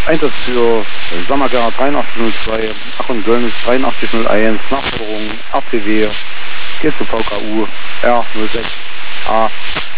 Einsatz für Sammerger 8302, Aachen Göllnis 8301, Nachforderung RCW, geht zu VKU R06A